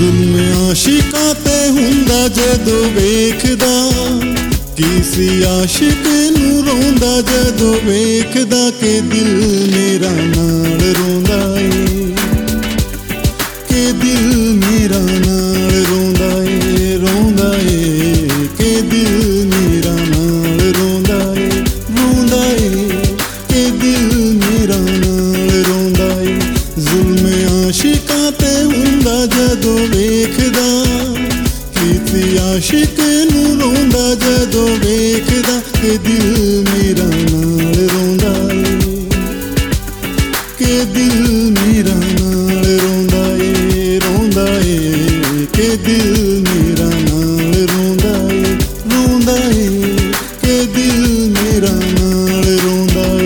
ਜ਼ੁਲਮ ਆਸ਼ਿਕਾਂ ਤੇ ਹੁੰਦਾ ਜਦੋਂ ਵੇਖਦਾ, ਕਿਸੇ ਆਸ਼ਿਕ ਨੂੰ ਰੋਂਦਾ ਜਦੋਂ ਵੇਖਦਾ ਕਿ ਦਿਲ ਮੇਰਾ ਨਾਲ ਰੋਂਦਾ ਏ, ਕਿ ਦਿਲ ਮੇਰਾ ਨਾਲ ਰੋਂਦਾ ਏ, ਰੋਂਦਾ ਏ, ਕਿ ਦਿਲ ਮੇਰਾ ਨਾਲ ਰੋਂਦਾ ਏ, ਰੋਂਦਾ ਏ, ਕਿ ਦਿਲ ਮੇਰਾ ਨਾਲ ਰੋਂਦਾ ਏ। ਜ਼ੁਲਮ ਆਸ਼ਿਕਾਂ ਤੇ ਹੁੰਦਾ ਜਦੋਂ ਵੇਖਦਾ, ਕਿਸੇ ਆਸ਼ਿਕ ਨੂੰ ਰੋਂਦਾ ਜਦੋਂ ਵੇਖਦਾ ਕਿ ਦਿਲ ਮੇਰਾ ਨਾਲ ਰੋਂਦਾ ਏ, ਕਿ ਦਿਲ ਮੇਰਾ ਨਾਲ ਰੋਂਦਾ ਏ, ਰੋਂਦਾ ਏ, ਕਿ ਦਿਲ ਮੇਰਾ ਨਾਲ ਰੋਂਦਾ ਏ, ਰੋਂਦਾ ਏ, ਕਿ ਦਿਲ ਮੇਰਾ ਨਾਲ ਰੋਂਦਾ ਏ।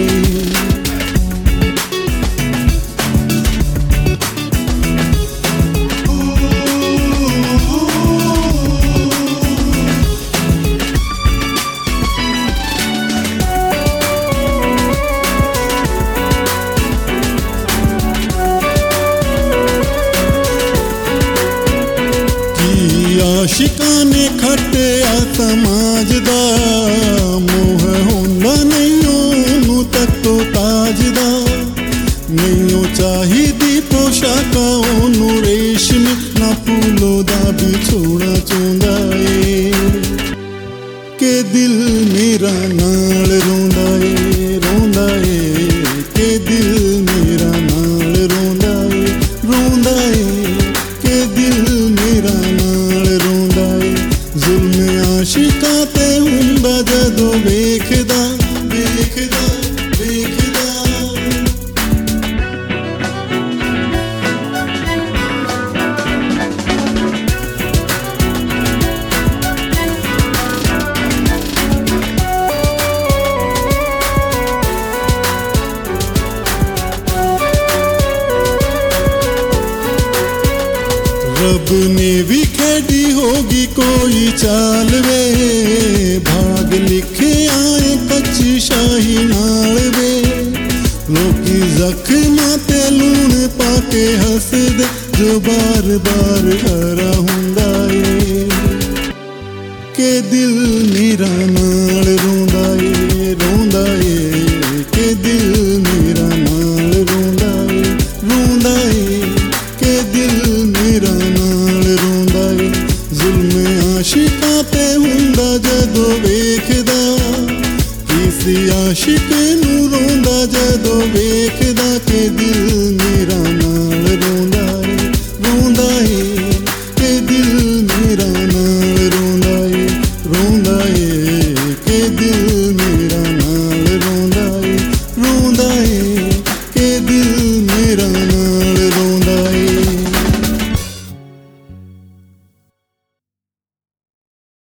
ਆਸ਼ਿਕਾਂ ਨੇ ਖੱਟਿਆ ਸਮਾਜ ਦਾ, ਮੋਹ ਹੁੰਦਾ ਨਹੀਂ ਉਹਨੂੰ ਤਖਤੋ ਤਾਜ ਦਾ, ਨਹੀਂ ਉਹ ਚਾਹੀਦੀ ਪੋਸ਼ਾਕ ਉਹਨੂੰ ਰੇਸ਼ਮੀ, ਨਾ ਫੁੱਲੋਂ ਦਾ ਵਿਛੋੜਾ ਚਾਹੁੰਦਾ ਏ, ਕਿ ਦਿਲ ਮੇਰਾ ਨਾਲ ਰੋਂਦਾ ਏ, ਰੋਂਦਾ ਏ, ਕਿ ਦਿਲ ਮੇਰਾ ਨਾਲ ਰੋਂਦਾ ਏ, ਰੋਂਦਾ ਏ, ਕਿ ਦਿਲ ਮੇਰਾ ਨਾਲ ਰੋਂਦਾ ਏ। ਜ਼ੁਲਮ ਆਸ਼ਿਕਾਂ ਤੇ ਹੁੰਦਾ ਜਦੋਂ ਵੇਖਦਾ, ਵੇਖਦਾ, ਵੇਖਦਾ। ਰੱਬ ਨੇ ਵੀ ਖੇਡੀ ਹੋਗੀ ਕੋਈ ਚਾਲ ਵੇ, ਭਾਗ ਲਿਖਿਆ ਏ ਕੱਚੀ ਸ਼ਾਹੀ ਨਾਲ ਵੇ, ਲੋਕੀ ਜ਼ਖਮਾਂ ਤੇ ਲੂਣ ਪਾ ਕੇ ਹੱਸਦੇ ਜੋ ਬਾਰ ਬਾਰ ਹਰਾ ਹੁੰਦਾ ਏ, ਕਿ ਦਿਲ ਮੇਰਾ ਨਾਲ ਰੋਂਦਾ ਏ, ਰੋਂਦਾ ਏ, ਕਿ ਦਿਲ ਮੇਰਾ ਨਾਲ ਰੋਂਦਾ ਏ, ਰੋਂਦਾ ਏ, ਕਿ ਦਿਲ ਮੇਰਾ ਨਾਲ ਰੋਂਦਾ ਏ। ਜ਼ੁਲਮ ਆਸ਼ਿਕਾਂ ਤੇ ਹੁੰਦਾ ਜਦੋਂ ਵੇਖਦਾ, ਕਿਸੇ ਆਸ਼ਿਕ ਨੂੰ ਰੋਂਦਾ ਜਦੋਂ ਵੇਖਦਾ ਕਿ ਦਿਲ ਮੇਰਾ